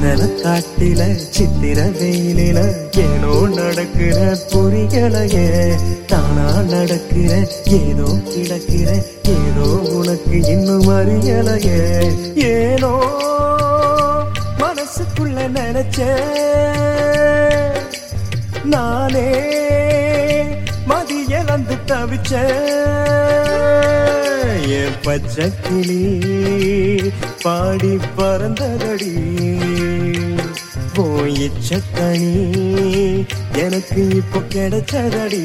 காட்டில சித்திர வெயிலில ஏனோ நடக்கிற புரியலையே தானா நடக்கிற ஏதோ கிடக்கிற ஏதோ உனக்கு இன்னும் அறியலையே ஏனோ மனசுக்குள்ள நினைச்ச நானே மதியலந்து தவிச்ச என் பச்சை கிளி பாடி பறந்ததடி போயிச்சக்கணி எனக்கு இப்போ கிடைச்சதடி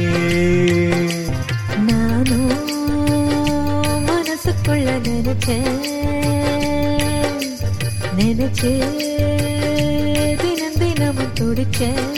நானும் மனசுக்குள்ள நினைச்சேன் தினம் தினமும் துடிச்சேன்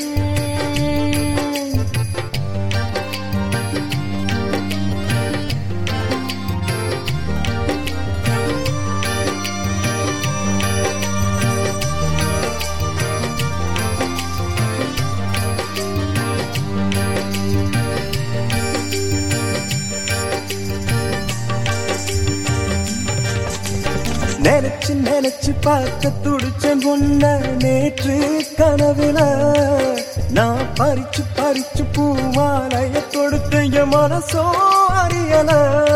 நினைச்சு நினைச்சு பார்க்க துடிச்சேன் உன்ன நேற்று கனவுல நான் பறிச்சு பறிச்சு பூமாலைய தொடுத்த என் மனசோ அறியல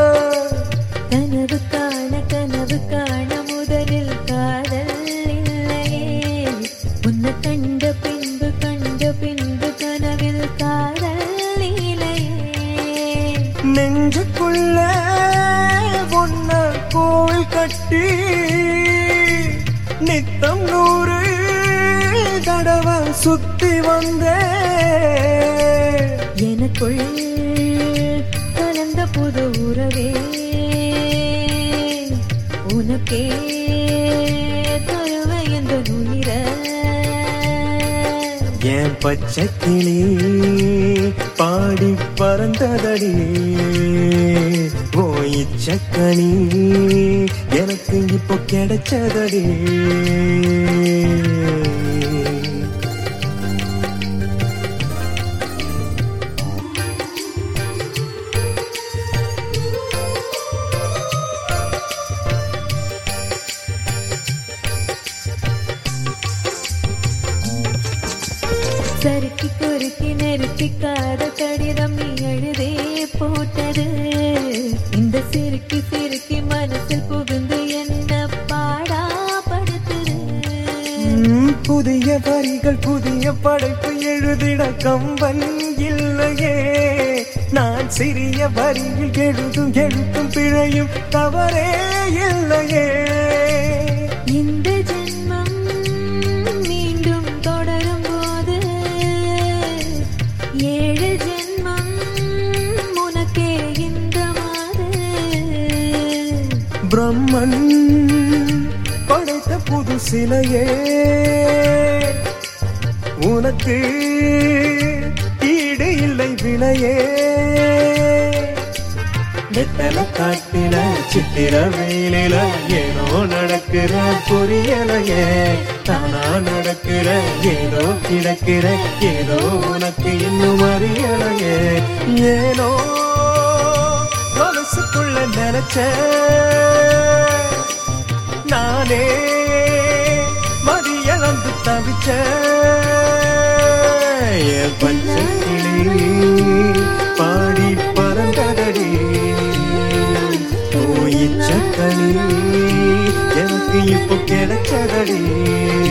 கனவு காண முதலில் காதல் இல்லையே உன்னை கண்ட பின்பு கனவில் காதல் இல்லையே நெஞ்சுக்குள்ள ஒன்ன கோவில் கட்டி நித்தம் 100 தடவை சுத்தி வந்தே எனக்குள் கலந்த புது உறவே உனக்கே தருவை என்ற நுயிர என் பச்சை கிளி பாடி பறந்ததடி போயிச்சக்கணி எனக்கு இப்போ கிடைச்சதடி சறுக்கி குறுக்கி நெருப்பிக்காத கடிதம் நீ எழுதே போட்டது இந்த சிறுக்கி சிறுக்கி மனசில் புகுந்து என்ன பாடா படுத்துது புதிய வரிகள் புதிய படைப்பு எழுதிட கம்பன் இல்லையே நான் சிறிய வரியில் எழுதும் எழுத்தும் பிழையும் தவறே இல்லையே இந்த ஜென்மம் மீண்டும் தொடரும் போது 7 ஜென்மம் உனக்கே இந்த மாது பிரம்மன் படைத்த புது சிலையே உனக்கு ஈடு இல்லை விலையே வெத்தல காட்டில சித்திர வெயிலில ஏனோ நடக்கிற புரியலையே தானா நடக்கிற ஏதோ கிடக்கிற ஏதோ உனக்கு இன்னும் அறியலையே ஏனோ மனசுக்குள்ள நினைச்ச நானே மதியலந்து தவிச்ச என் பச்சை கிளி பாடி பறந்ததடி போயிச்சக்கணி எனக்கு இப்போ கிடைச்சதடி